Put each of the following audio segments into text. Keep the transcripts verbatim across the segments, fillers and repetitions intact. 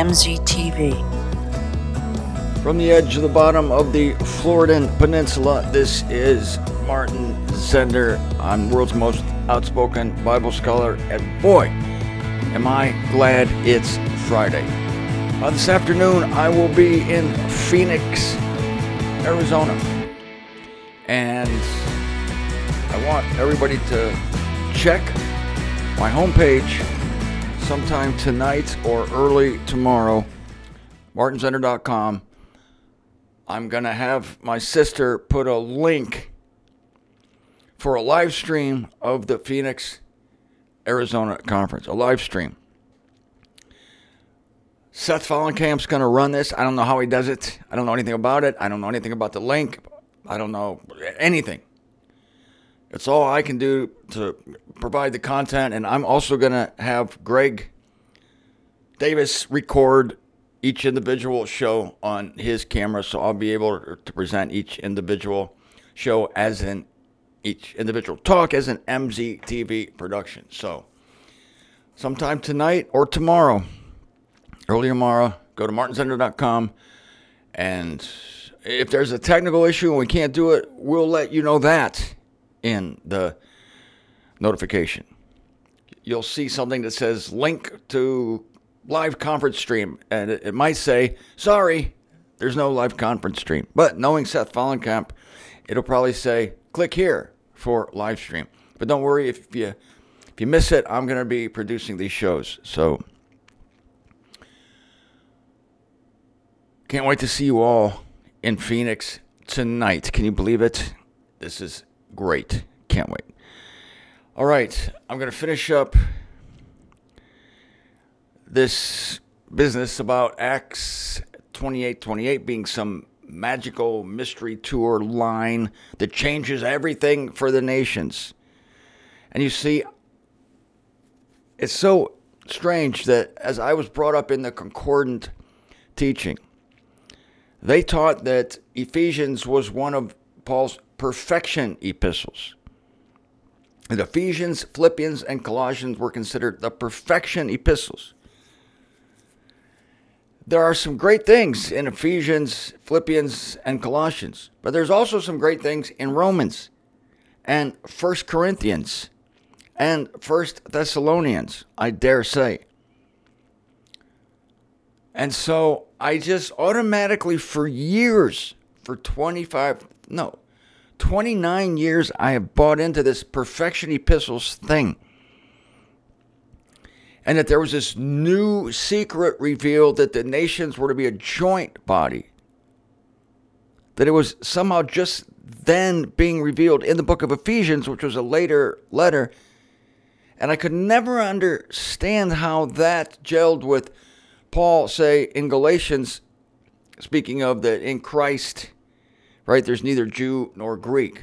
M Z T V. From the edge of the bottom of the Floridan Peninsula, this is Martin Zender. I'm the world's most outspoken Bible scholar, and boy, am I glad it's Friday. Uh, this afternoon, I will be in Phoenix, Arizona, and I want everybody to check my homepage sometime tonight or early tomorrow, martin zender dot com. I'm going to have my sister put a link for a live stream of the Phoenix, Arizona conference, a live stream. Seth Vollenkamp's going to run this. I don't know how he does it. I don't know anything about it. I don't know anything about the link. I don't know anything. It's all I can do to provide the content, and I'm also going to have Greg Davis record each individual show on his camera, so I'll be able to present each individual show as an each individual talk as an M Z T V production. So sometime tonight or tomorrow, early tomorrow, go to martin zender dot com, and if there's a technical issue and we can't do it, we'll let you know that in the notification. You'll see something that says link to live conference stream, and it, it might say, sorry, there's no live conference stream. But knowing Seth Vollenkamp, it'll probably say, click here for live stream. But don't worry, if you if you miss it, I'm going to be producing these shows. So can't wait to see you all in Phoenix tonight. Can you believe it? This is great. Can't wait. All right, I'm going to finish up this business about Acts twenty-eight twenty-eight being some magical mystery tour line that changes everything for the nations. And you see, it's so strange that as I was brought up in the concordant teaching, they taught that Ephesians was one of Paul's perfection epistles. And Ephesians, Philippians, and Colossians were considered the perfection epistles. There are some great things in Ephesians, Philippians, and Colossians, but there's also some great things in Romans and First Corinthians and First Thessalonians, I dare say. And so I just automatically, for years, for twenty-five, no, twenty-nine years, I have bought into this perfection epistles thing. And that there was this new secret revealed that the nations were to be a joint body. That it was somehow just then being revealed in the book of Ephesians, which was a later letter. And I could never understand how that gelled with Paul, say, in Galatians, speaking of that in Christ, right, there's neither Jew nor Greek.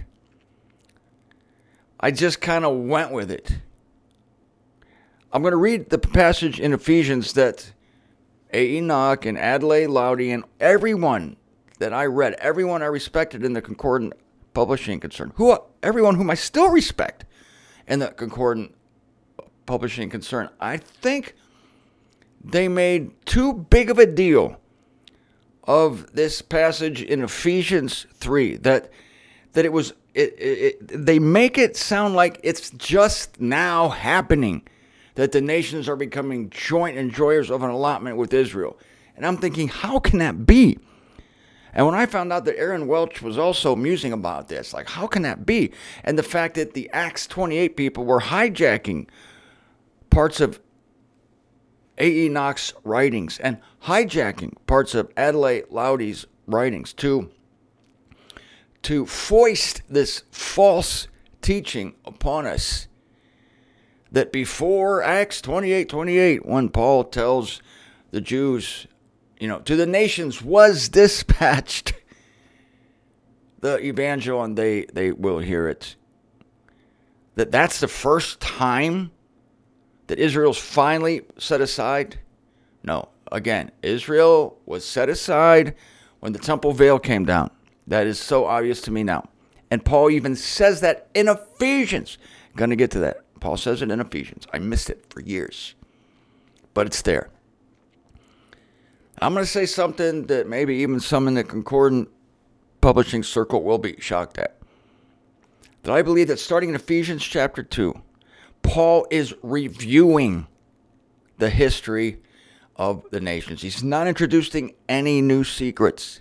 I just kind of went with it. I'm going to read the passage in Ephesians that A. Enoch and Adlai Lowdy and everyone that I read, everyone I respected in the Concordant Publishing concern, who everyone whom I still respect in the Concordant Publishing concern, I think they made too big of a deal of this passage in Ephesians three, that that it was, it, it, it, they make it sound like it's just now happening, that the nations are becoming joint enjoyers of an allotment with Israel. And I'm thinking, how can that be? And when I found out that Aaron Welch was also musing about this, like, how can that be? And the fact that the Acts twenty-eight people were hijacking parts of A. Enoch's writings and hijacking parts of Adlai Lowdy's writings to, to foist this false teaching upon us. That before Acts twenty-eight twenty-eight, when Paul tells the Jews, you know, to the nations was dispatched the evangel, and they, they will hear it. That that's the first time that Israel's finally set aside? No. Again, Israel was set aside when the temple veil came down. That is so obvious to me now. And Paul even says that in Ephesians. Going to get to that. Paul says it in Ephesians. I missed it for years. But it's there. I'm going to say something that maybe even some in the Concordant publishing circle will be shocked at. That I believe that starting in Ephesians chapter two, Paul is reviewing the history of the nations. He's not introducing any new secrets.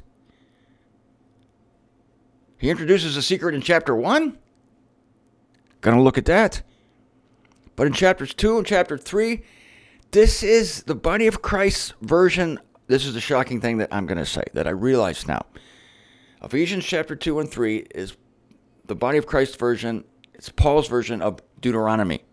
He introduces a secret in chapter one. Going to look at that. But in chapters two and chapter three, this is the body of Christ's version. This is the shocking thing that I'm going to say, that I realize now. Ephesians chapter two and three is the body of Christ's version. It's Paul's version of Deuteronomy.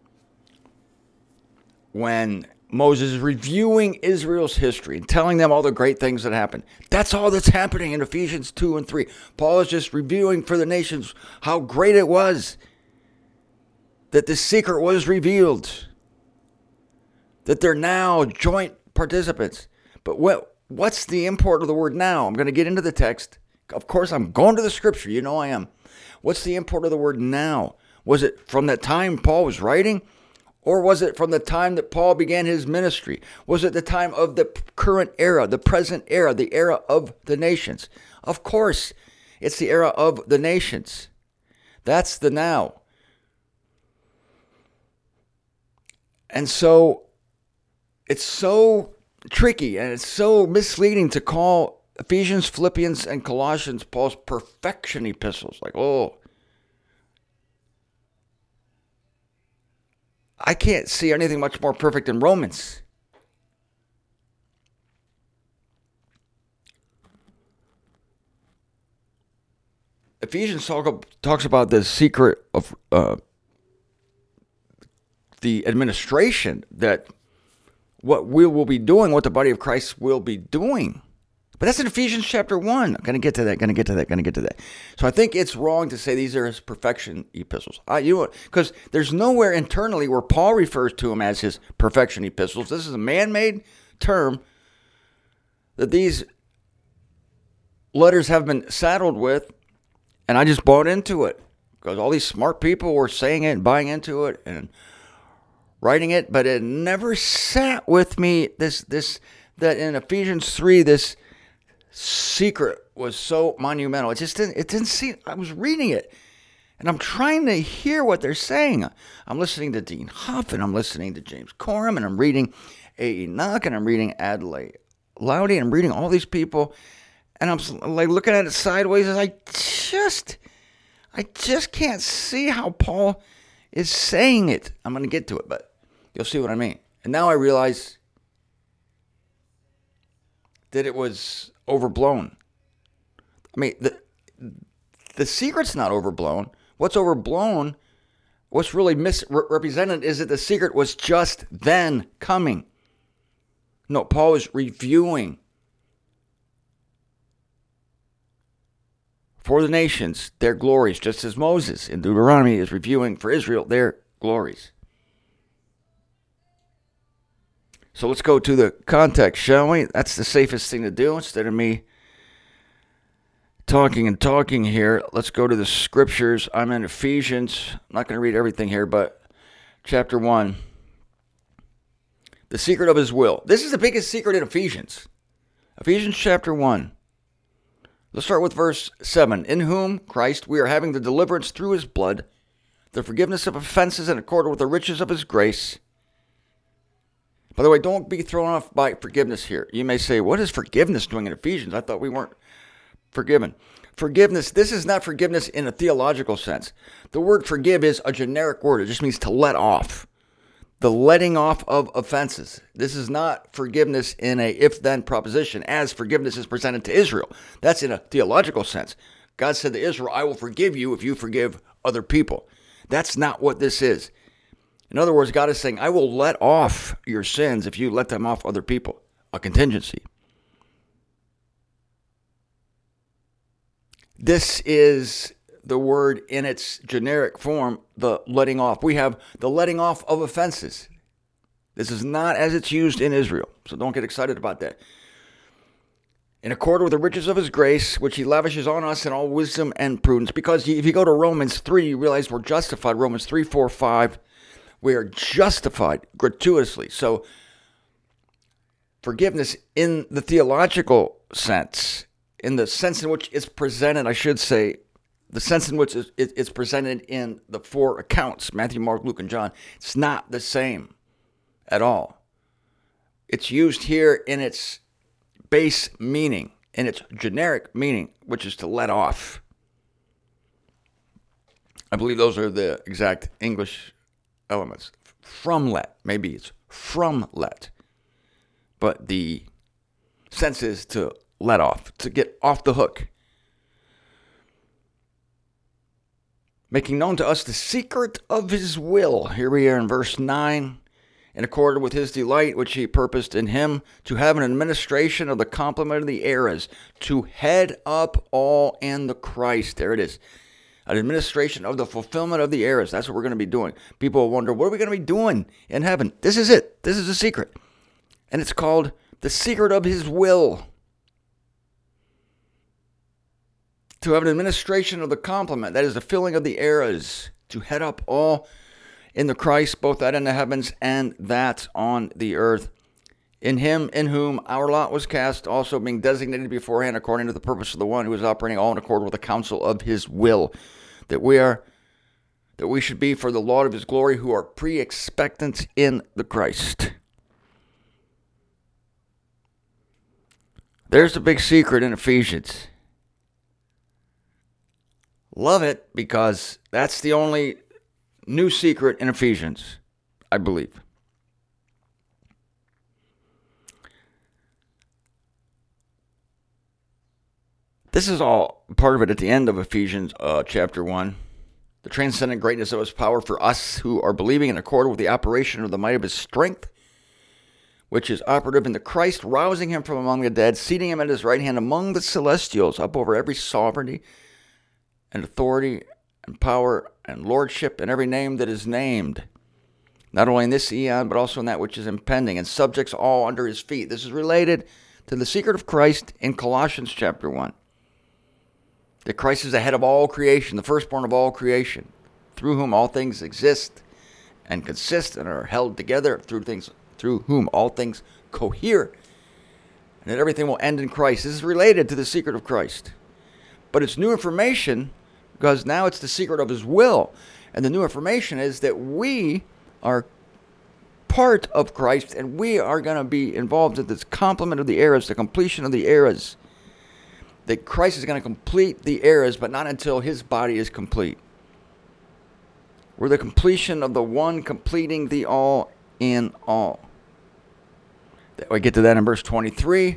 When Moses is reviewing Israel's history and telling them all the great things that happened. That's all that's happening in Ephesians two and three. Paul is just reviewing for the nations how great it was that the secret was revealed, that they're now joint participants. But what what's the import of the word now? I'm going to get into the text. Of course, I'm going to the scripture. You know I am. What's the import of the word now? Was it from that time Paul was writing? Or was it from the time that Paul began his ministry? Was it the time of the current era, the present era, the era of the nations? Of course, it's the era of the nations. That's the now. And so it's so tricky and it's so misleading to call Ephesians, Philippians, and Colossians Paul's perfection epistles. Like, oh, I can't see anything much more perfect than Romans. Ephesians talk, talks about the secret of uh, the administration, that what we will be doing, what the body of Christ will be doing. But that's in Ephesians chapter one. I'm going to get to that, going to get to that, going to get to that. So I think it's wrong to say these are his perfection epistles. I, you know, because there's nowhere internally where Paul refers to them as his perfection epistles. This is a man-made term that these letters have been saddled with, and I just bought into it because all these smart people were saying it and buying into it and writing it, but it never sat with me, this, this, that in Ephesians three, this secret was so monumental. It just didn't, it didn't seem, I was reading it and I'm trying to hear what they're saying. I'm listening to Dean Huff and I'm listening to James Coram and I'm reading A. Enoch and I'm reading Adlai Lowdy and I'm reading all these people and I'm like looking at it sideways and I just, I just can't see how Paul is saying it. I'm going to get to it, but you'll see what I mean. And now I realize that it was overblown. I mean, the the secret's not overblown. What's overblown, what's really misrepresented is that the secret was just then coming. No, Paul is reviewing for the nations their glories, just as Moses in Deuteronomy is reviewing for Israel their glories. So let's go to the context, shall we? That's the safest thing to do instead of me talking and talking here. Let's go to the scriptures. I'm in Ephesians. I'm not going to read everything here, but chapter one. The secret of his will. This is the biggest secret in Ephesians. Ephesians chapter one. Let's start with verse seven. In whom, Christ, we are having the deliverance through his blood, the forgiveness of offenses in accordance with the riches of his grace. By the way, don't be thrown off by forgiveness here. You may say, what is forgiveness doing in Ephesians? I thought we weren't forgiven. Forgiveness, this is not forgiveness in a theological sense. The word forgive is a generic word. It just means to let off. The letting off of offenses. This is not forgiveness in a if-then proposition as forgiveness is presented to Israel. That's in a theological sense. God said to Israel, I will forgive you if you forgive other people. That's not what this is. In other words, God is saying, I will let off your sins if you let them off other people. A contingency. This is the word in its generic form, the letting off. We have the letting off of offenses. This is not as it's used in Israel, so don't get excited about that. In accord with the riches of his grace, which he lavishes on us in all wisdom and prudence. Because if you go to Romans three, you realize we're justified. Romans three, four, five. We are justified gratuitously. So forgiveness in the theological sense, in the sense in which it's presented, I should say, the sense in which it's presented in the four accounts, Matthew, Mark, Luke, and John, it's not the same at all. It's used here in its base meaning, in its generic meaning, which is to let off. I believe those are the exact English elements. From let, maybe it's from let. But the sense is to let off, to get off the hook. Making known to us the secret of his will. Here we are in verse nine. In accord with his delight, which he purposed in him, to have an administration of the complement of the eras, to head up all in the Christ. There it is. An administration of the fulfillment of the eras. That's what we're going to be doing. People will wonder, what are we going to be doing in heaven? This is it. This is the secret. And it's called the secret of his will. To have an administration of the complement, that is the filling of the eras, to head up all in the Christ, both that in the heavens and that on the earth. In him, in whom our lot was cast, also being designated beforehand according to the purpose of the one who is operating all in accord with the counsel of his will, that we are, that we should be for the Lord of his glory, who are pre-expectant in the Christ. There's the big secret in Ephesians. Love it, because that's the only new secret in Ephesians, I believe. This is all part of it at the end of Ephesians uh, chapter one. The transcendent greatness of his power for us who are believing in accord with the operation of the might of his strength, which is operative in the Christ, rousing him from among the dead, seating him at his right hand among the celestials, up over every sovereignty and authority and power and lordship and every name that is named, not only in this eon, but also in that which is impending, and subjects all under his feet. This is related to the secret of Christ in Colossians chapter one. That Christ is the head of all creation, the firstborn of all creation, through whom all things exist and consist and are held together, through things through whom all things cohere, and that everything will end in Christ. This is related to the secret of Christ. But it's new information, because now it's the secret of his will. And the new information is that we are part of Christ, and we are going to be involved in this complement of the eras, the completion of the eras. That Christ is going to complete the eras, but not until his body is complete. We're the completion of the one completing the all in all. We get to that in verse twenty-three.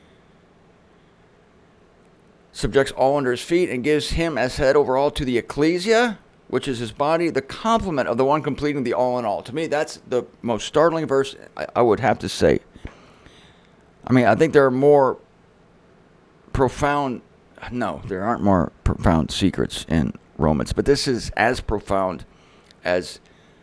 Subjects all under his feet and gives him as head over all to the ecclesia, which is his body, the complement of the one completing the all in all. To me, that's the most startling verse, I, I would have to say. I mean, I think there are more profound, no, there aren't more profound secrets in Romans, but this is as profound as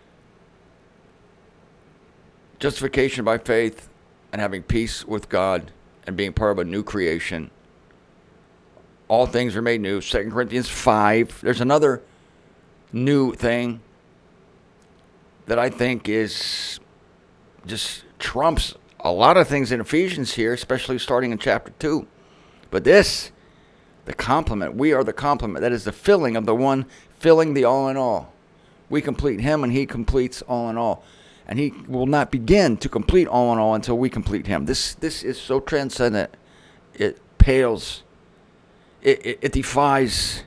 justification by faith and having peace with God and being part of a new creation. All things are made new. Second Corinthians five. There's another new thing that I think is just trumps a lot of things in Ephesians here, especially starting in chapter two. But this, the complement, we are the complement. That is the filling of the one filling the all in all. We complete him and he completes all in all. And he will not begin to complete all in all until we complete him. This this is so transcendent. It pales. It, it, it defies.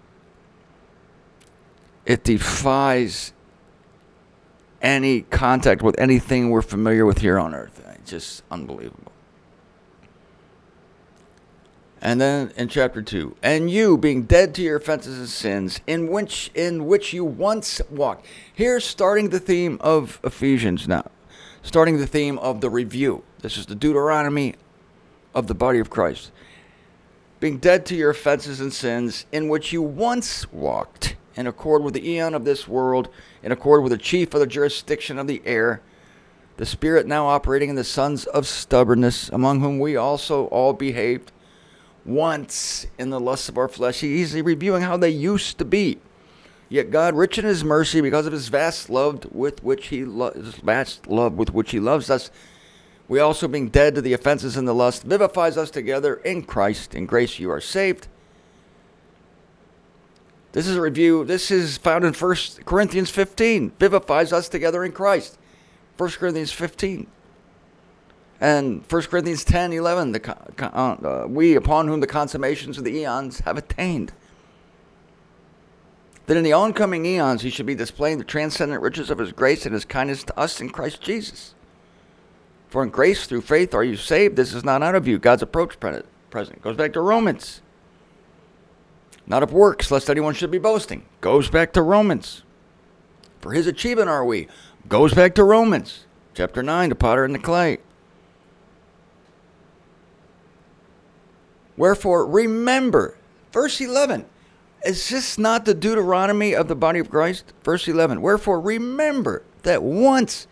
It defies any contact with anything we're familiar with here on earth. It's just unbelievable. And then in chapter two, and you being dead to your offenses and sins, in which in which you once walked. Here's starting the theme of Ephesians now. Starting the theme of the review. This is the Deuteronomy of the body of Christ. Being dead to your offenses and sins, in which you once walked, in accord with the eon of this world, in accord with the chief of the jurisdiction of the air, the spirit now operating in the sons of stubbornness, among whom we also all behaved once in the lusts of our flesh. He's reviewing how they used to be. Yet God, rich in his mercy, because of his vast love with which he lo- vast love with which he loves us, We also, being dead to the offenses and the lust, vivifies us together in Christ. In grace you are saved. This is a review. This is found in First Corinthians fifteen. Vivifies us together in Christ. First Corinthians fifteen. And First Corinthians ten, eleven. The, uh, we upon whom the consummations of the eons have attained. That in the oncoming eons he should be displaying the transcendent riches of his grace and his kindness to us in Christ Jesus. For in grace through faith are you saved. This is not out of you. God's approach present. Goes back to Romans. Not of works, lest anyone should be boasting. Goes back to Romans. For his achievement are we. Goes back to Romans. Chapter nine, the potter and the clay. Wherefore, remember. Verse eleven. Is this not the Deuteronomy of the body of Christ? Verse eleven. Wherefore, remember that once.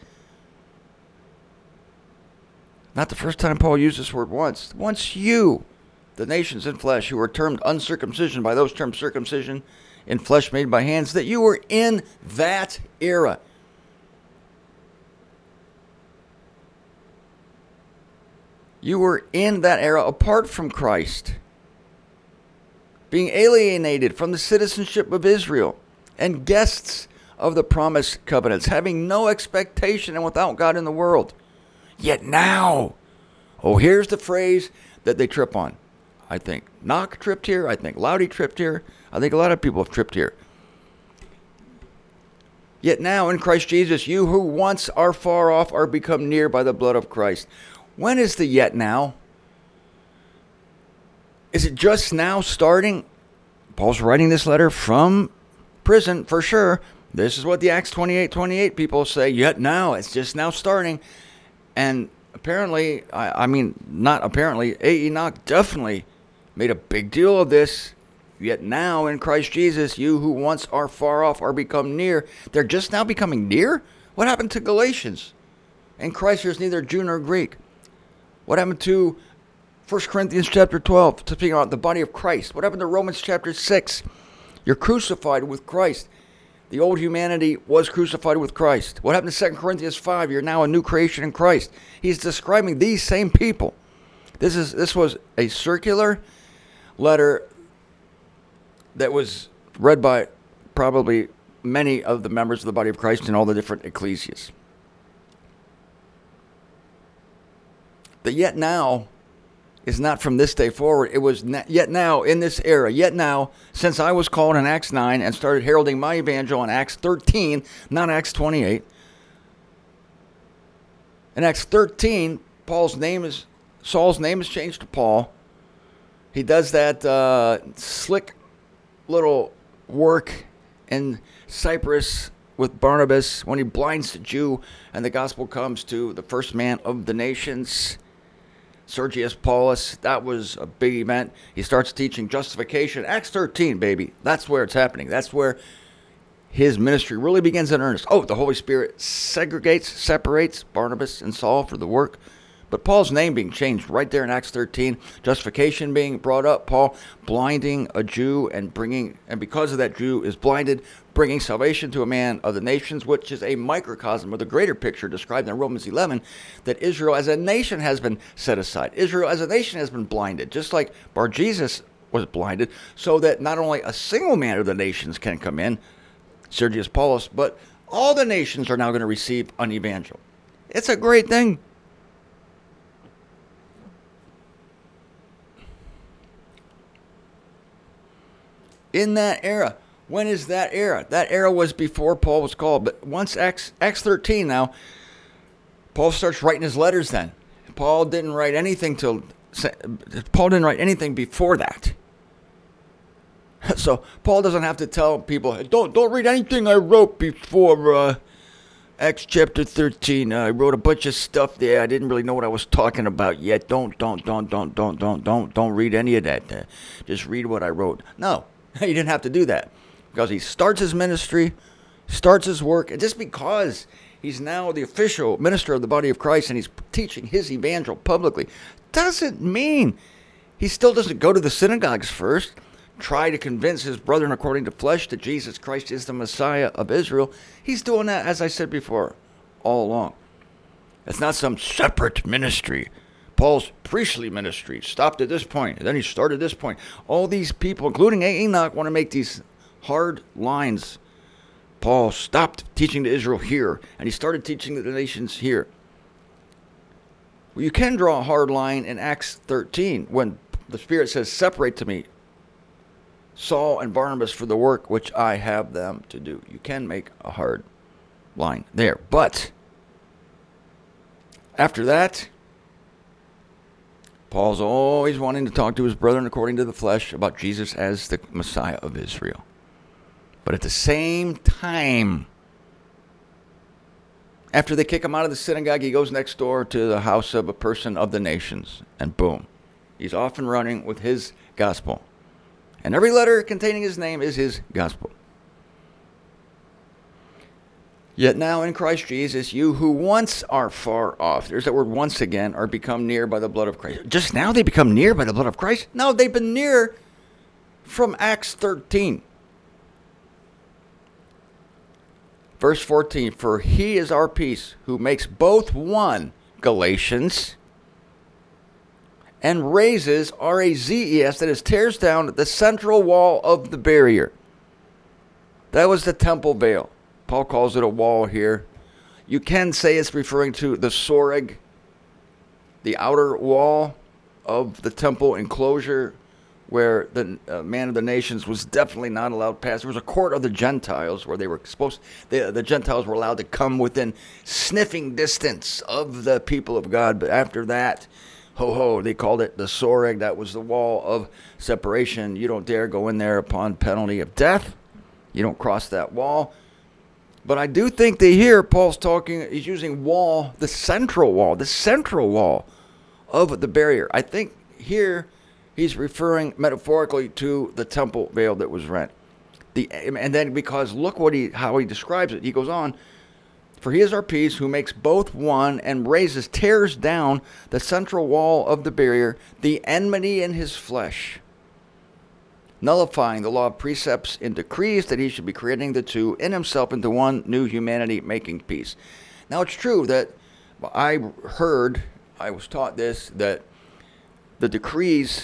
Not the first time Paul used this word once. Once you, the nations in flesh, who were termed uncircumcision, by those termed circumcision in flesh made by hands, that you were in that era. You were in that era apart from Christ, being alienated from the citizenship of Israel and guests of the promised covenants, having no expectation and without God in the world. Yet now, oh, here's the phrase that they trip on. I think Knock tripped here. I think Laudy tripped here. I think a lot of people have tripped here. Yet now in Christ Jesus, you who once are far off are become near by the blood of Christ. When is the yet now? Is it just now starting? Paul's writing this letter from prison for sure. This is what the Acts twenty-eight twenty-eight people say. Yet now, it's just now starting. And apparently, I, I mean, not apparently, A. Enoch definitely made a big deal of this. Yet now in Christ Jesus, you who once are far off are become near. They're just now becoming near? What happened to Galatians? In Christ there's neither Jew nor Greek. What happened to First Corinthians chapter twelve, to speak about the body of Christ? What happened to Romans chapter six? You're crucified with Christ. The old humanity was crucified with Christ. What happened to Second Corinthians five? You're now a new creation in Christ. He's describing these same people. This is this was a circular letter that was read by probably many of the members of the body of Christ in all the different ecclesias. The yet now is not from this day forward. It was yet now in this era. Yet now, since I was called in Acts nine and started heralding my evangel in Acts thirteen, not Acts twenty-eight. In Acts thirteen, Paul's name is Saul's name is changed to Paul. He does that uh, slick little work in Cyprus with Barnabas when he blinds the Jew and the gospel comes to the first man of the nations, Sergius Paulus. That was a big event. He starts teaching justification. Acts thirteen, baby. That's where it's happening. That's where his ministry really begins in earnest. Oh, the Holy Spirit segregates, separates Barnabas and Saul for the work. But Paul's name being changed right there in Acts thirteen, justification being brought up, Paul blinding a Jew and bringing, and because of that Jew is blinded, bringing salvation to a man of the nations, which is a microcosm of the greater picture described in Romans eleven, that Israel as a nation has been set aside. Israel as a nation has been blinded, just like Bar-Jesus was blinded, so that not only a single man of the nations can come in, Sergius Paulus, but all the nations are now going to receive an evangel. It's a great thing. In that era. When is that era? That era was before Paul was called. But once Acts, Acts thirteen now, Paul starts writing his letters then. Paul didn't write anything till Paul didn't write anything before that. So Paul doesn't have to tell people, don't don't read anything I wrote before uh, Acts chapter thirteen. Uh, I wrote a bunch of stuff there. I didn't really know what I was talking about yet. Don't don't don't don't don't don't don't don't read any of that. Uh, just read what I wrote. No. He didn't have to do that because he starts his ministry, starts his work, and just because he's now the official minister of the body of Christ and he's teaching his evangel publicly doesn't mean he still doesn't go to the synagogues first, try to convince his brethren according to flesh that Jesus Christ is the Messiah of Israel. He's doing that, as I said before, all along. It's not some separate ministry. Paul's priestly ministry stopped at this point, and then he started at this point. All these people, including Enoch, want to make these hard lines. Paul stopped teaching to Israel here, and he started teaching to the nations here. Well, you can draw a hard line in Acts thirteen when the Spirit says, separate to me Saul and Barnabas for the work which I have them to do. You can make a hard line there. But after that, Paul's always wanting to talk to his brethren according to the flesh about Jesus as the Messiah of Israel. But at the same time, after they kick him out of the synagogue, he goes next door to the house of a person of the nations. And boom, he's off and running with his gospel. And every letter containing his name is his gospel. Yet now in Christ Jesus, you who once are far off, there's that word once again, are become near by the blood of Christ. Just now they become near by the blood of Christ? No, they've been near from Acts thirteen. Verse fourteen, for he is our peace, who makes both one, Galatians, and raises, R A Z E S, that is, tears down the central wall of the barrier. That was the temple veil. Paul calls it a wall here. You can say it's referring to the soreg, the outer wall of the temple enclosure, where the uh, man of the nations was definitely not allowed past. There was a court of the Gentiles where they were supposed, the, the Gentiles were allowed to come within sniffing distance of the people of God. But after that, ho ho, they called it the soreg. That was the wall of separation. You don't dare go in there upon penalty of death. You don't cross that wall. But I do think that here Paul's talking, he's using wall, the central wall, the central wall of the barrier. I think here he's referring metaphorically to the temple veil that was rent. The, and then because look what he how he describes it. He goes on, for he is our peace, who makes both one and raises, tears down the central wall of the barrier, the enmity in his flesh, nullifying the law of precepts in decrees, that he should be creating the two in himself into one new humanity, making peace. Now it's true that I heard, I was taught this, that the decrees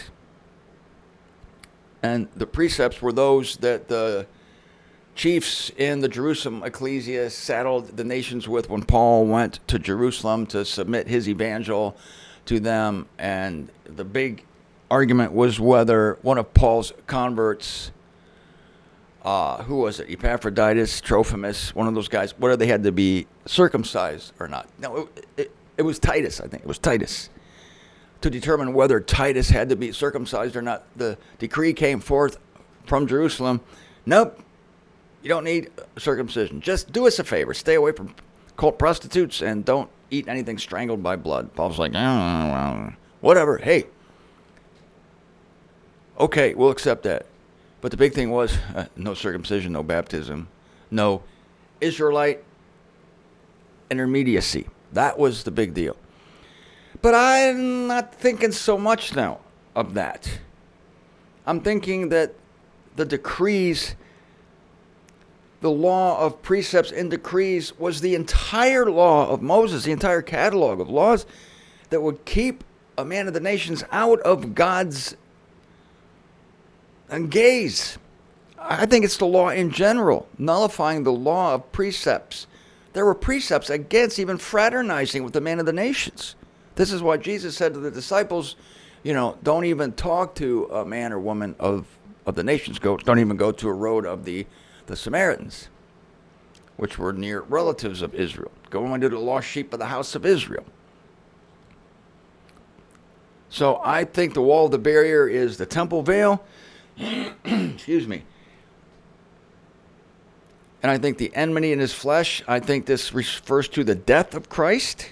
and the precepts were those that the chiefs in the Jerusalem ecclesia saddled the nations with when Paul went to Jerusalem to submit his evangel to them. And the big argument was whether one of Paul's converts, uh, who was it, Epaphroditus, Trophimus, one of those guys, whether they had to be circumcised or not. No, it, it, it was Titus, I think. It was Titus. To determine whether Titus had to be circumcised or not, the decree came forth from Jerusalem. Nope, you don't need circumcision. Just do us a favor. Stay away from cult prostitutes and don't eat anything strangled by blood. Paul's like, oh, whatever. Hey, okay, we'll accept that. But the big thing was uh, no circumcision, no baptism, no Israelite intermediacy. That was the big deal. But I'm not thinking so much now of that. I'm thinking that the decrees, the law of precepts and decrees was the entire law of Moses, the entire catalog of laws that would keep a man of the nations out of God's gaze. I think it's the law in general, nullifying the law of precepts. There were precepts against even fraternizing with the man of the nations. This is why Jesus said to the disciples, you know, don't even talk to a man or woman of, of the nations. Go, don't even go to a road of the, the Samaritans, which were near relatives of Israel. Go into the lost sheep of the house of Israel. So I think the wall of the barrier is the temple veil. Excuse me. And I think the enmity in his flesh, I think this refers to the death of Christ.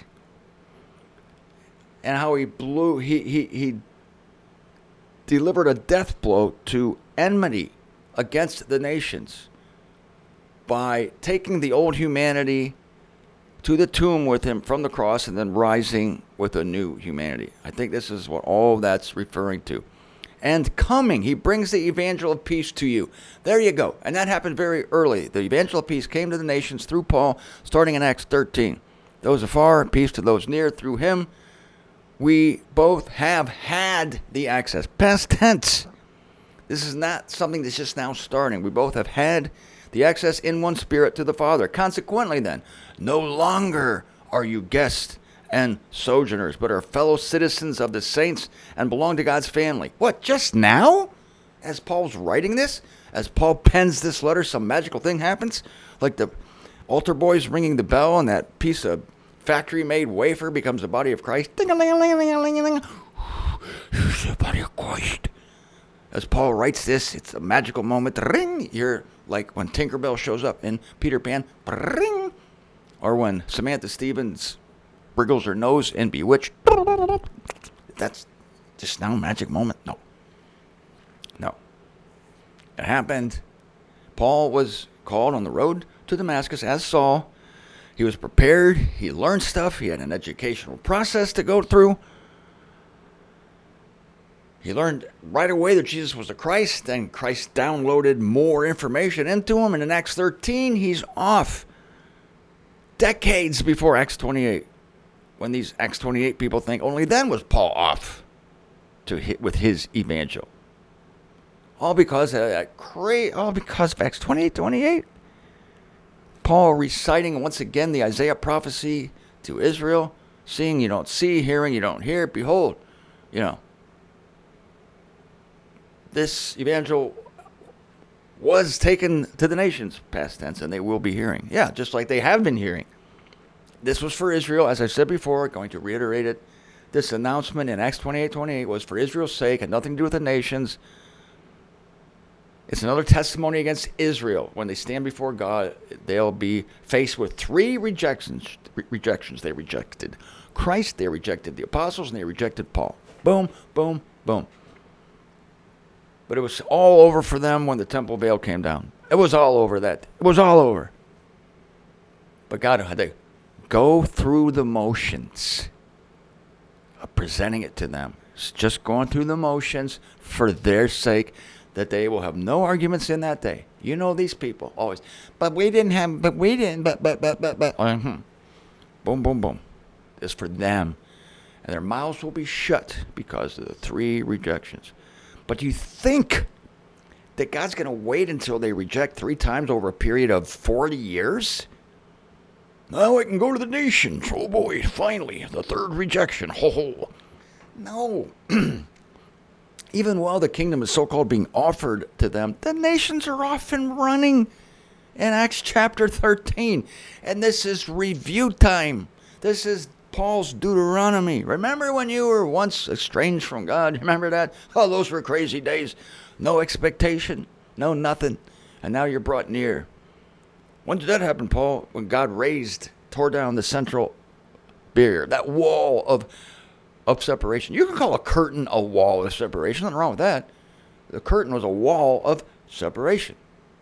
And how he blew, he, he, he delivered a death blow to enmity against the nations by taking the old humanity to the tomb with him from the cross and then rising with a new humanity. I think this is what all that's referring to. And coming, he brings the evangel of peace to you. There you go. And that happened very early. The evangel of peace came to the nations through Paul, starting in Acts thirteen. those afar, peace to those near. Through him, we both have had the access. Past tense. This is not something that's just now starting. We both have had the access in one spirit to the Father. Consequently, then, no longer are you guests and sojourners, but are fellow citizens of the saints and belong to God's family. What, just now? As Paul's writing this? As Paul pens this letter, some magical thing happens? Like the altar boys ringing the bell and that piece of factory-made wafer becomes the body of Christ. Ding-a-ling-a-ling-a-ling-a-ling. The body of Christ. As Paul writes this, it's a magical moment. Ring! You're like when Tinkerbell shows up in Peter Pan. Ring! Or when Samantha Stevens wriggles her nose in Bewitched. That's just now a magic moment. No. No. It happened. Paul was called on the road to Damascus as Saul. He was prepared. He learned stuff. He had an educational process to go through. He learned right away that Jesus was the Christ. Then Christ downloaded more information into him. And in Acts thirteen, he's off. Decades before Acts twenty-eight. When these Acts twenty-eight people think only then was Paul off to hit with his evangel. All because of that cra- all because of Acts twenty-eight, twenty-eight. Paul reciting once again the Isaiah prophecy to Israel. Seeing you don't see, hearing you don't hear. Behold, you know, this evangel was taken to the nations, past tense, and they will be hearing. Yeah, just like they have been hearing. This was for Israel, as I said before, going to reiterate it. This announcement in Acts twenty-eight, twenty-eight was for Israel's sake, had nothing to do with the nations. It's another testimony against Israel. When they stand before God, they'll be faced with three rejections. Re- rejections. They rejected Christ, they rejected the apostles, and they rejected Paul. Boom, boom, boom. But it was all over for them when the temple veil came down. It was all over that. It was all over. But God had to go through the motions of presenting it to them. It's just going through the motions for their sake, that they will have no arguments in that day. You know these people always. But we didn't have, but we didn't, but, but, but, but, but. Uh-huh. Boom, boom, boom. It's for them. And their mouths will be shut because of the three rejections. But do you think that God's going to wait until they reject three times over a period of forty years? Now I can go to the nations. Oh boy, finally, the third rejection. Ho ho. No. Even while the kingdom is so-called being offered to them, the nations are off and running in Acts chapter thirteen. And this is review time. This is Paul's Deuteronomy. Remember when you were once estranged from God? Remember that? Oh, those were crazy days. No expectation, no nothing. And now you're brought near. When did that happen, Paul? When God raised, tore down the central barrier, that wall of of separation. You can call a curtain a wall of separation. Nothing wrong with that. The curtain was a wall of separation.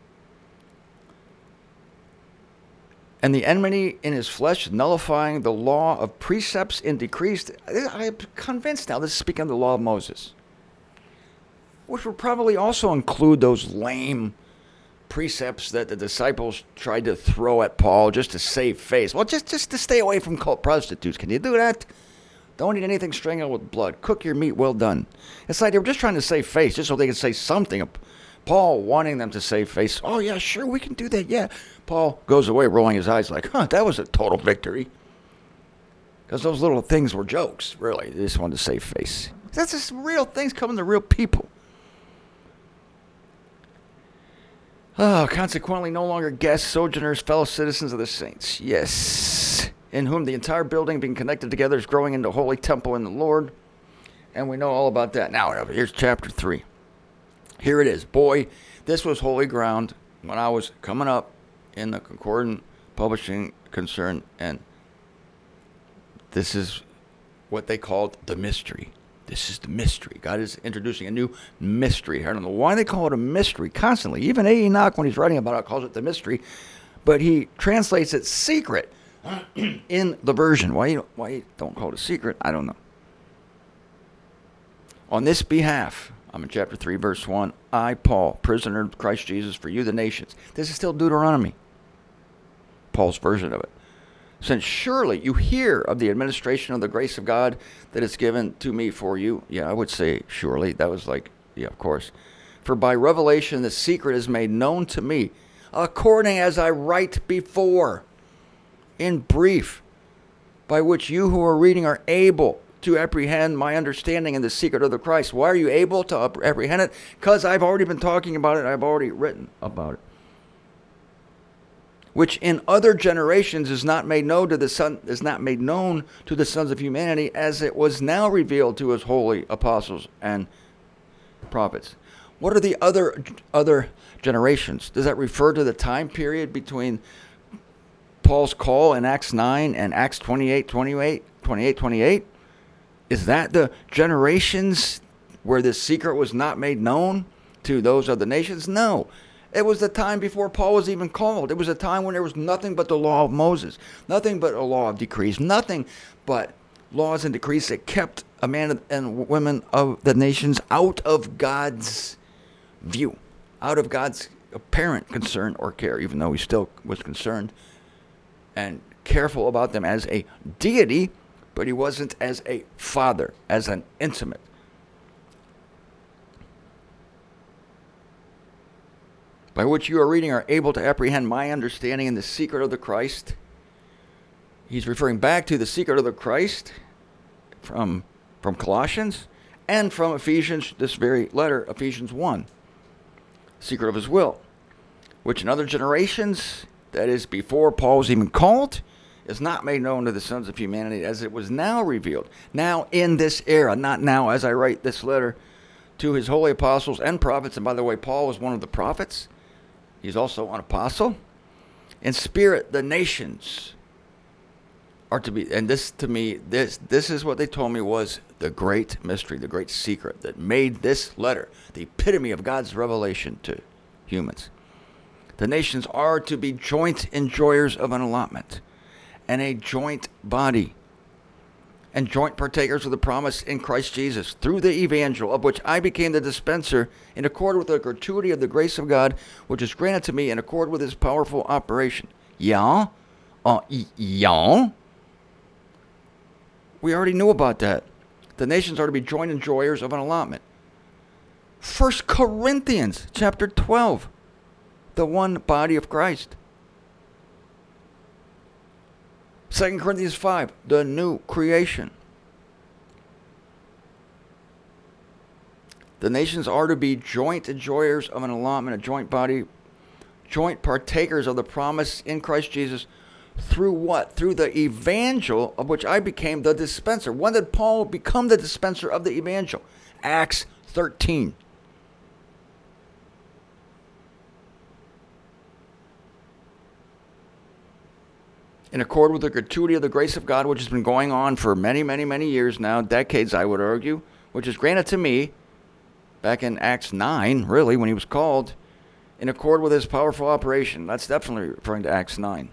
And the enmity in his flesh, nullifying the law of precepts and decrees. I'm convinced now this is speaking of the law of Moses, which would probably also include those lame precepts that the disciples tried to throw at Paul just to save face. Well, just, just to stay away from cult prostitutes. Can you do that? Don't eat anything strangled with blood. Cook your meat well done. It's like they were just trying to save face, just so they could say something. Paul wanting them to save face. Oh, yeah, sure, we can do that, yeah. Paul goes away rolling his eyes like, huh, that was a total victory. Because those little things were jokes, really. They just wanted to save face. That's just real things coming to real people. Oh, consequently, no longer guests, sojourners, fellow citizens of the saints. Yes. In whom the entire building being connected together is growing into a holy temple in the Lord. And we know all about that. Now, here's chapter three. Here it is. Boy, this was holy ground when I was coming up in the Concordant Publishing concern. And this is what they called the mystery. This is the mystery. God is introducing a new mystery. I don't know why they call it a mystery constantly. Even A. Enoch, when he's writing about it, calls it the mystery. But he translates it secret in the version. Why you, why you don't call it a secret, I don't know. On this behalf, I'm in chapter three, verse one, I, Paul, prisoner of Christ Jesus, for you, the nations. This is still Deuteronomy, Paul's version of it. Since surely you hear of the administration of the grace of God that is given to me for you. Yeah, I would say surely. That was like, yeah, of course. For by revelation the secret is made known to me, according as I write before, in brief, by which you who are reading are able to apprehend my understanding in the secret of the Christ. Why are you able to apprehend it? Because I've already been talking about it. I've already written about it. Which in other generations is not made known to the son is not made known to the sons of humanity, as it was now revealed to his holy apostles and prophets. What are the other other generations? Does that refer to the time period between Paul's call in Acts nine and Acts twenty-eight, twenty-eight, twenty-eight, twenty-eight? Is that the generations where this secret was not made known to those other nations? No. It was the time before Paul was even called. It was a time when there was nothing but the law of Moses, nothing but a law of decrees, nothing but laws and decrees that kept a man and women of the nations out of God's view, out of God's apparent concern or care, even though he still was concerned and careful about them as a deity, but he wasn't as a father, as an intimate. By which you are reading are able to apprehend my understanding in the secret of the Christ. He's referring back to the secret of the Christ from, from Colossians and from Ephesians, this very letter, Ephesians one. Secret of his will, which in other generations, that is before Paul was even called, is not made known to the sons of humanity as it was now revealed. Now in this era, not now as I write this letter to his holy apostles and prophets. And by the way, Paul was one of the prophets. He's also an apostle. In spirit, the nations are to be, and this to me, this this is what they told me was the great mystery, the great secret that made this letter the epitome of God's revelation to humans. The nations are to be joint enjoyers of an allotment and a joint body and joint partakers of the promise in Christ Jesus through the evangel, of which I became the dispenser in accord with the gratuity of the grace of God, which is granted to me in accord with his powerful operation. Yeah? Uh, yeah? We already knew about that. The nations are to be joint enjoyers of an allotment. First Corinthians chapter twelve, the one body of Christ. Second Corinthians five, the new creation. The nations are to be joint enjoyers of an allotment, a joint body, joint partakers of the promise in Christ Jesus. Through what? Through the evangel, of which I became the dispenser. When did Paul become the dispenser of the evangel? Acts thirteen. In accord with the gratuity of the grace of God, which has been going on for many, many, many years now, decades, I would argue, which is granted to me back in Acts nine, really, when he was called, in accord with his powerful operation. That's definitely referring to Acts nine.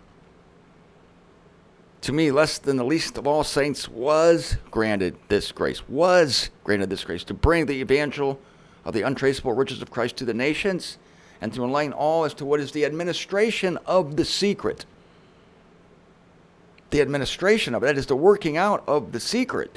To me, less than the least of all saints was granted this grace, was granted this grace to bring the evangel of the untraceable riches of Christ to the nations and to enlighten all as to what is the administration of the secret. The administration of it, that is the working out of the secret.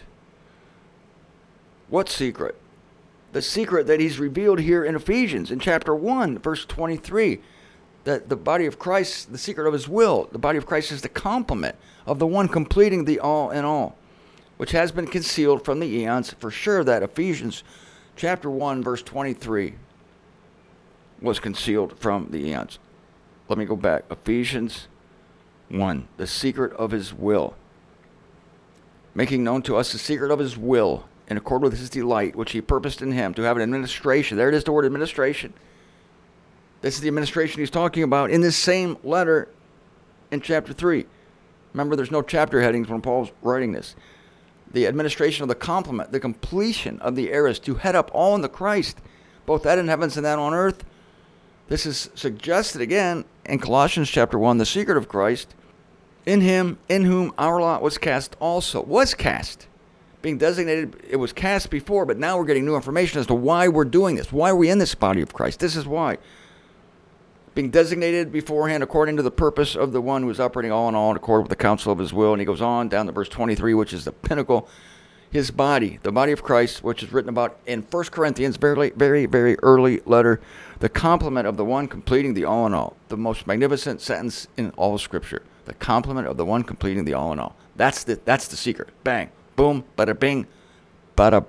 What secret? The secret that he's revealed here in Ephesians in chapter one, verse twenty-three. That the body of Christ, the secret of his will, the body of Christ is the complement of the one completing the all in all, which has been concealed from the eons. For sure that Ephesians chapter one, verse twenty-three was concealed from the eons. Let me go back. Ephesians one, the secret of his will. Making known to us the secret of his will in accord with his delight, which he purposed in him to have an administration. There it is, the word administration. This is the administration he's talking about in this same letter in chapter three. Remember, there's no chapter headings when Paul's writing this. The administration of the complement, the completion of the eras to head up all in the Christ, both that in heavens and that on earth. This is suggested again in Colossians chapter one, the secret of Christ. In him, in whom our lot was cast also. Was cast. Being designated, it was cast before, but now we're getting new information as to why we're doing this. Why are we in this body of Christ? This is why. being designated beforehand according to the purpose of the one who is operating all in all in accord with the counsel of his will. And he goes on down to verse twenty-three, which is the pinnacle. His body, the body of Christ, which is written about in First Corinthians, very, very, very early letter, the complement of the one completing the all in all. The most magnificent sentence in all of Scripture. The complement of the one completing the all in all. That's the, that's the secret. Bang, boom, bada bing, bada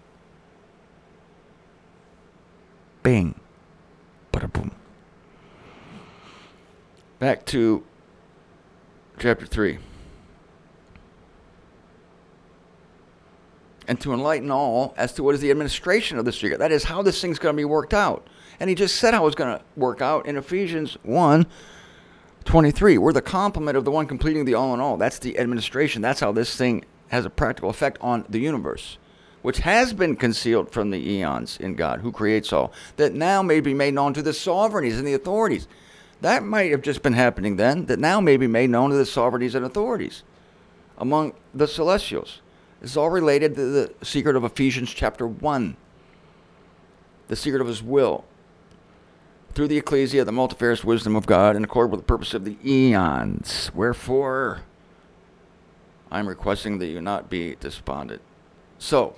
bing, bada boom. Back to chapter three. And to enlighten all as to what is the administration of the secret. That is how this thing's going to be worked out. And he just said how it's going to work out in Ephesians one twenty-three. We're the complement of the one completing the all in all. That's the administration. That's how this thing has a practical effect on the universe, which has been concealed from the eons in God, who creates all, that now may be made known to the sovereignties and the authorities. That might have just been happening then, that now may be made known to the sovereignties and authorities among the celestials. This is all related to the secret of Ephesians chapter one, the secret of his will, through the ecclesia, the multifarious wisdom of God, in accord with the purpose of the eons. Wherefore, I'm requesting that you not be despondent. So,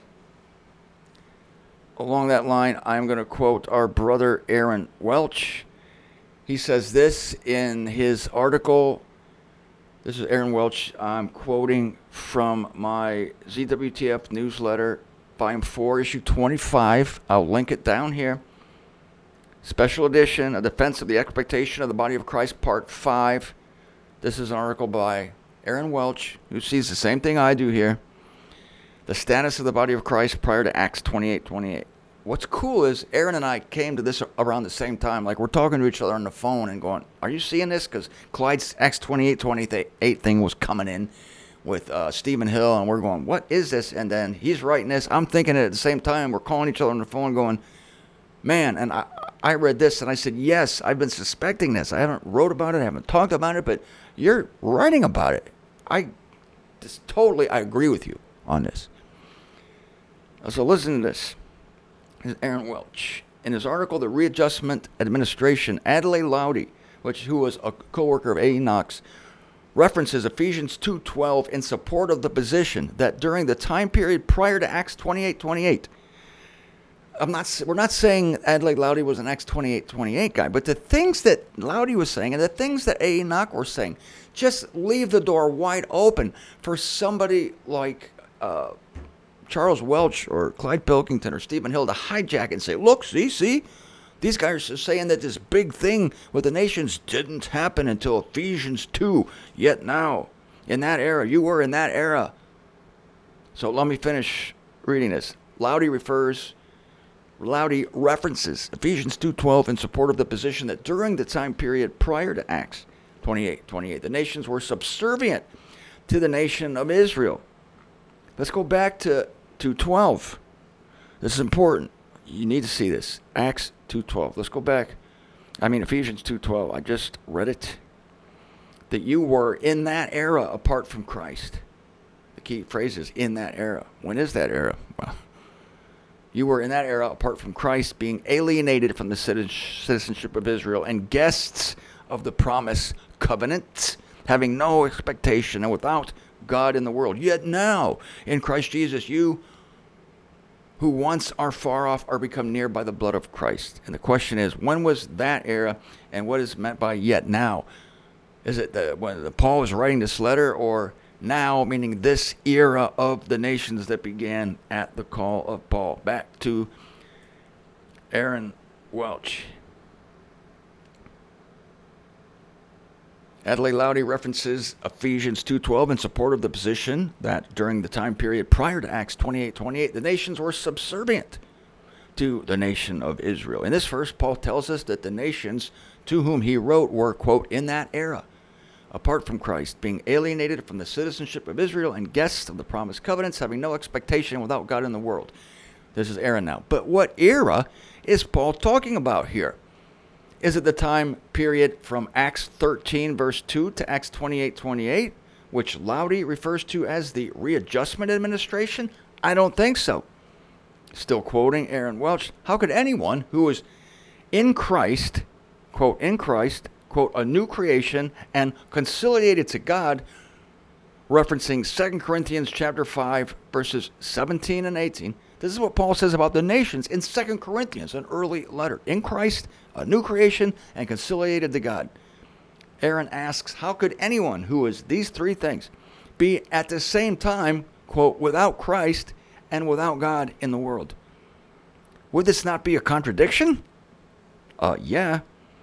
along that line, I'm going to quote our brother Aaron Welch. He says this in his article. This is Aaron Welch. I'm quoting from my Z W T F newsletter, volume four, issue twenty-five. I'll link it down here. Special edition, A Defense of the Expectation of the Body of Christ, part five. This is an article by Aaron Welch, who sees the same thing I do here. The status of the body of Christ prior to Acts twenty-eight twenty-eight. What's cool is Aaron and I came to this around the same time. Like, we're talking to each other on the phone and going, are you seeing this? Because Clyde's Acts twenty-eight twenty-eight thing was coming in with uh, Stephen Hill, and we're going, what is this? And then he's writing this. I'm thinking it at the same time. We're calling each other on the phone going, man, and I, I read this, and I said, yes, I've been suspecting this. I haven't wrote about it. I haven't talked about it, but you're writing about it. I just totally, I agree with you on this. So listen to this. This is Aaron Welch. In his article, The Readjustment Administration, Adlai Lowdy, which who was a co-worker of A E Knox, references Ephesians two twelve in support of the position that during the time period prior to Acts twenty-eight twenty-eight, I'm not, we're not saying Adlai Lowdy was an Acts twenty-eight twenty-eight guy, but the things that Lowdy was saying and the things that A E Knox were saying just leave the door wide open for somebody like uh, Charles Welch or Clyde Pilkington or Stephen Hill to hijack and say, look, see, see, these guys are saying that this big thing with the nations didn't happen until Ephesians two, yet now, in that era, you were in that era. So let me finish reading this. Lowdy refers, Lowdy references Ephesians two twelve in support of the position that during the time period prior to Acts twenty-eight twenty-eight, the nations were subservient to the nation of Israel. Let's go back to two twelve. This is important. You need to see this. Acts two twelve. Let's go back. I mean, Ephesians two twelve. I just read it. That you were in that era apart from Christ. The key phrase is in that era. When is that era? Well, you were in that era apart from Christ, being alienated from the citizenship of Israel and guests of the promised covenant, having no expectation and without God in the world. Yet now, in Christ Jesus, you who once are far off are become near by the blood of Christ. And the question is, when was that era, and what is meant by yet now? Is it the, when Paul was writing this letter, or now, meaning this era of the nations that began at the call of Paul? Back to Aaron Welch. Adlai Lowdy references Ephesians two twelve in support of the position that during the time period prior to Acts twenty-eight twenty-eight, the nations were subservient to the nation of Israel. In this verse, Paul tells us that the nations to whom he wrote were, quote, in that era, apart from Christ, being alienated from the citizenship of Israel and guests of the promised covenants, having no expectation without God in the world. This is Aaron now. But what era is Paul talking about here? Is it the time period from Acts thirteen, verse two to Acts twenty-eight twenty-eight, which Lowdy refers to as the Readjustment Administration? I don't think so. Still quoting Aaron Welch, how could anyone who was in Christ quote, in Christ, quote, a new creation and conciliated to God, referencing Second Corinthians chapter five, verses seventeen and eighteen. This is what Paul says about the nations in Second Corinthians, an early letter. In Christ, a new creation and conciliated to God. Aaron asks, how could anyone who is these three things be at the same time, quote, without Christ and without God in the world? Would this not be a contradiction? Uh, yeah.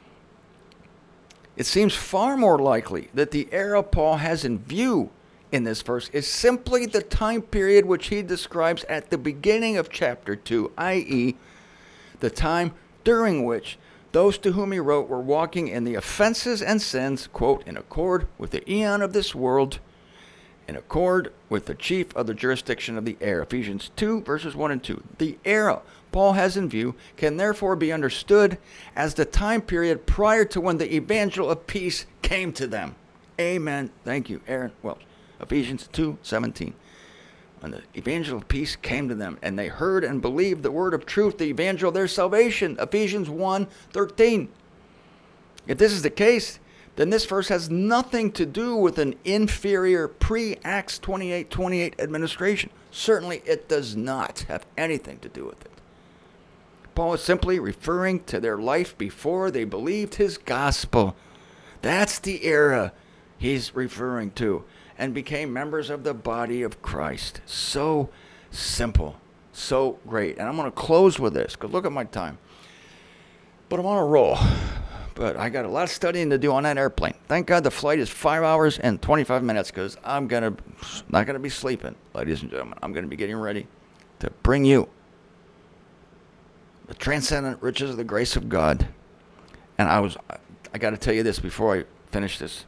It seems far more likely that the era Paul has in view in this verse is simply the time period which he describes at the beginning of chapter two, that is, the time during which those to whom he wrote were walking in the offenses and sins, quote, in accord with the eon of this world, in accord with the chief of the jurisdiction of the air. Ephesians two, verses one and two. The era Paul has in view can therefore be understood as the time period prior to when the evangel of peace came to them. Amen. Thank you, Aaron Welch. Ephesians two seventeen. When the evangel of peace came to them, and they heard and believed the word of truth, the evangel of their salvation. Ephesians one thirteen. If this is the case, then this verse has nothing to do with an inferior pre-Acts twenty-eight twenty-eight administration. Certainly it does not have anything to do with it. Paul is simply referring to their life before they believed his gospel. That's the era he's referring to, and became members of the body of Christ. So simple, so great. And I'm going to close with this, because look at my time. But I'm on a roll. But I got a lot of studying to do on that airplane. Thank God the flight is five hours and twenty-five minutes, because I'm gonna not going to be sleeping, ladies and gentlemen. I'm going to be getting ready to bring you the transcendent riches of the grace of God. And I was, I got to tell you this before I finish this.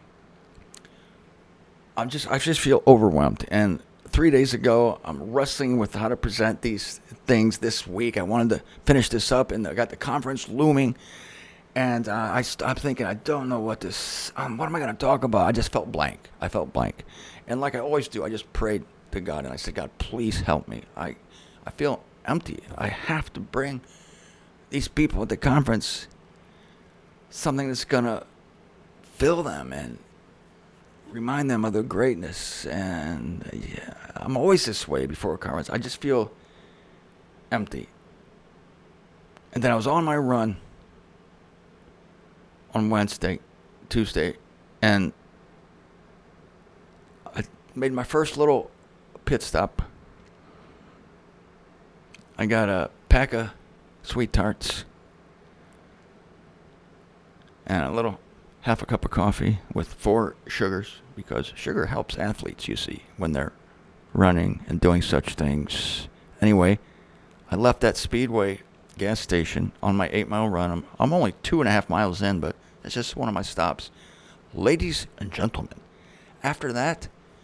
I'm just, I just feel overwhelmed. And three days ago, I'm wrestling with how to present these things this week. I wanted to finish this up, and I got the conference looming. And uh, I stopped thinking, I don't know what this, um, what am I going to talk about? I just felt blank. I felt blank. And like I always do, I just prayed to God, and I said, God, please help me. I, I feel empty. I have to bring these people at the conference something that's going to fill them and remind them of their greatness. And yeah, I'm always this way before a conference. I just feel empty. And then I was on my run on Wednesday, Tuesday, and I made my first little pit stop. I got a pack of sweet tarts and a little half a cup of coffee with four sugars, because sugar helps athletes, you see, when they're running and doing such things. Anyway, I left that Speedway gas station on my eight-mile run. I'm, I'm only two and a half miles in, but it's just one of my stops. Ladies and gentlemen, after that,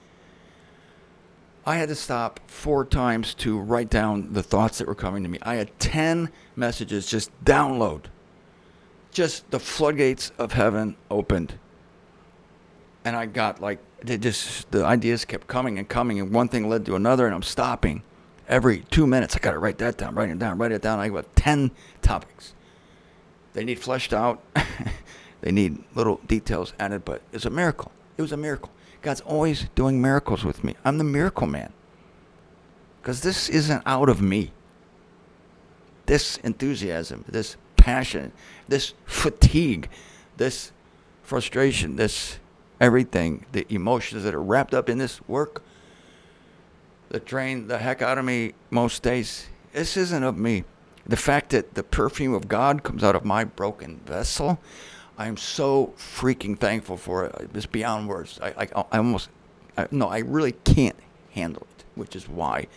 I had to stop four times to write down the thoughts that were coming to me. I had ten messages just download. Just the floodgates of heaven opened. And I got like, they just, the ideas kept coming and coming, and one thing led to another, and I'm stopping every two minutes. I got to write that down, write it down, write it down. I got ten topics. They need fleshed out. They need little details added, but it's a miracle. It was a miracle. God's always doing miracles with me. I'm the miracle man. Because this isn't out of me. This enthusiasm, this passion, this fatigue, this frustration, this everything, the emotions that are wrapped up in this work that drain the heck out of me most days, this isn't of me. The fact that the perfume of God comes out of my broken vessel, I'm so freaking thankful for it. It's beyond words. I, I, I almost, I, no, I really can't handle it, which is why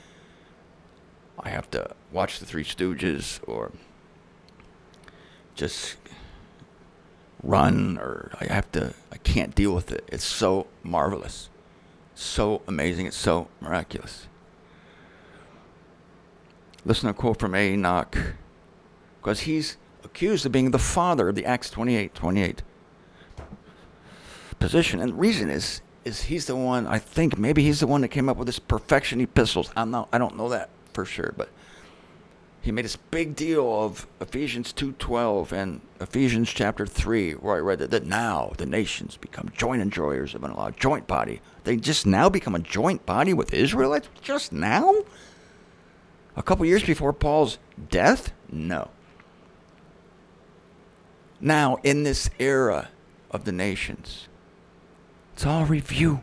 I have to watch the Three Stooges or just run, or I have to, I can't deal with it. It's so marvelous, so amazing, it's so miraculous. Listen to a quote from Enoch, because he's accused of being the father of the Acts twenty-eight twenty-eight position. And the reason is, is he's the one, I think maybe he's the one that came up with this perfection epistles. I'm not, I don't know that for sure, but he made this big deal of Ephesians two twelve and Ephesians chapter three, where I read that, that now the nations become joint enjoyers of a joint body. They just now become a joint body with Israelites? Just now? A couple years before Paul's death? No. Now, in this era of the nations, it's all review.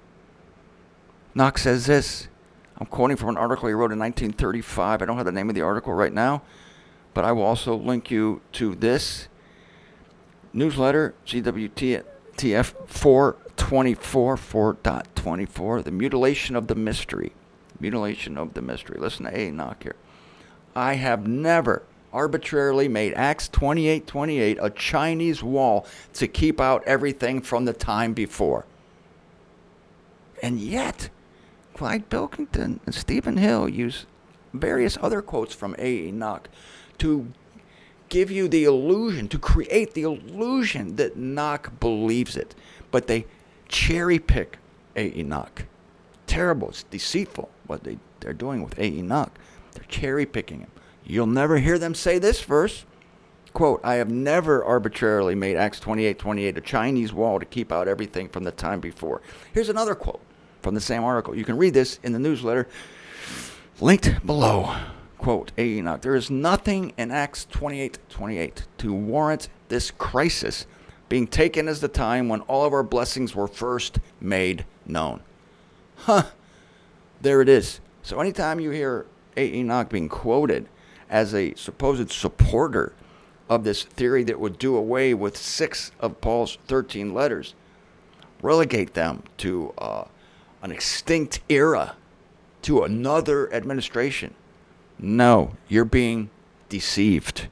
Knox says this. I'm quoting from an article he wrote in nineteen thirty-five. I don't have the name of the article right now, but I will also link you to this newsletter, C W T F four twenty-four, four point twenty-four, The Mutilation of the Mystery. Mutilation of the Mystery. Listen to A. Knock here. I have never arbitrarily made Acts twenty-eight twenty-eight a Chinese wall to keep out everything from the time before. And yet, Clyde Pilkington and Stephen Hill use various other quotes from A. Enoch to give you the illusion, to create the illusion that Enoch believes it. But they cherry pick A. Enoch. Terrible. It's deceitful what they, they're doing with A. Enoch. They're cherry picking him. You'll never hear them say this verse. Quote, I have never arbitrarily made Acts twenty-eight twenty-eight a Chinese wall to keep out everything from the time before. Here's another quote from the same article. You can read this in the newsletter linked below. Quote, A. Enoch, there is nothing in Acts twenty-eight twenty-eight to warrant this crisis being taken as the time when all of our blessings were first made known. Huh. There it is. So anytime you hear A. Enoch being quoted as a supposed supporter of this theory that would do away with six of Paul's thirteen letters, relegate them to uh, an extinct era, to another administration. No, you're being deceived.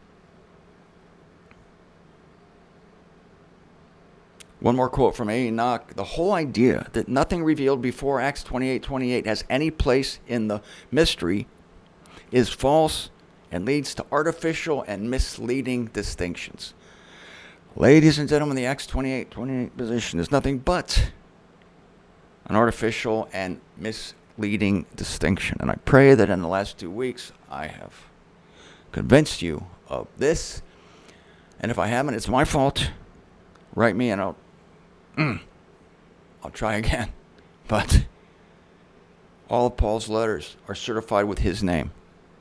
One more quote from A. Enoch. The whole idea that nothing revealed before Acts twenty-eight twenty-eight has any place in the mystery is false and leads to artificial and misleading distinctions. Ladies and gentlemen, the Acts twenty-eight twenty-eight position is nothing but an artificial and misleading distinction. And I pray that in the last two weeks I have convinced you of this. And if I haven't, it's my fault. Write me and I'll, mm, I'll try again. But all of Paul's letters are certified with his name.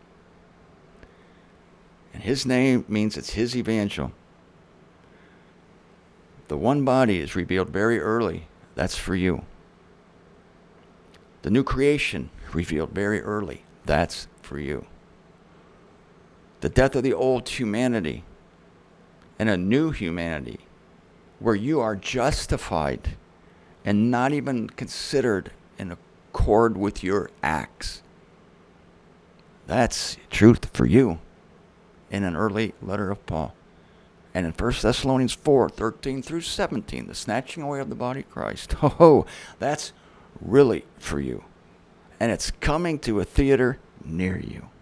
And his name means it's his evangel. The one body is revealed very early. That's for you. The new creation revealed very early. That's for you. The death of the old humanity and a new humanity where you are justified and not even considered in accord with your acts. That's truth for you in an early letter of Paul. And in First Thessalonians four, thirteen through seventeen, the snatching away of the body of Christ. Oh, that's really for you. And it's coming to a theater near you.